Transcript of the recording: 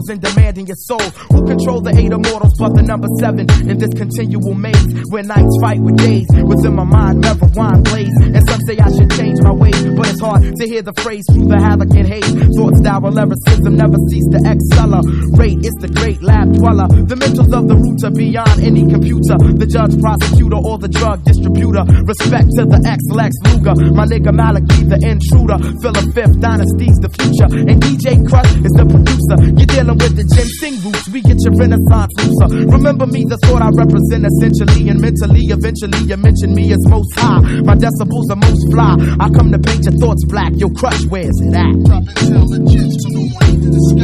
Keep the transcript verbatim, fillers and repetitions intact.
morals and demanding your soul. Who control the eight immortals but the number seven in this continual maze where nights fight with days? Within my mind, never wine blaze. And some say I should change my ways, but it's hard to hear the phrase through the havoc and hate. Thoughts dour lyricism never cease to accelerate. It's the great lab dweller. The mentals of the root are beyond any computer. The judge, prosecutor, or the drug distributor. Respect to the ex-Lex Luger. My nigga Malachi, the intruder. Philip Fifth, Dynasty's the future. And D J Crush is the producer. You're dealing with the ginseng roots. We get your renaissance rooster. Remember me, the thought I represent essentially. And mentally, eventually, you mention me as most high. My decibels are most fly. I come to paint your thoughts black. Your Crush, where's it at? Drop intelligence to the way to the sky.